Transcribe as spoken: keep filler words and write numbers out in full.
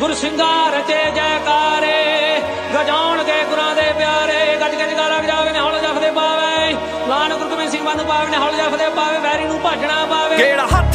गुर सिंगार चे जयकारे गजाउण के गुरां दे प्यारे गज गज गाला गजावे ने हौल जफदे पावे लान गुरगोबिंद सिंह बानू पावे ने हौल जफदे पावे वैरी नूं भजना पावे।